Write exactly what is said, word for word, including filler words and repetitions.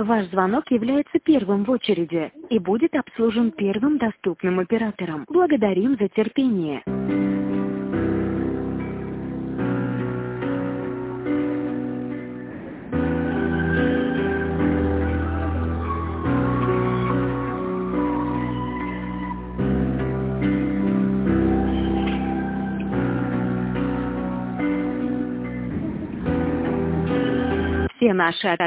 Ваш звонок является первым в очереди и будет обслужен первым доступным оператором. Благодарим за терпение. Все наши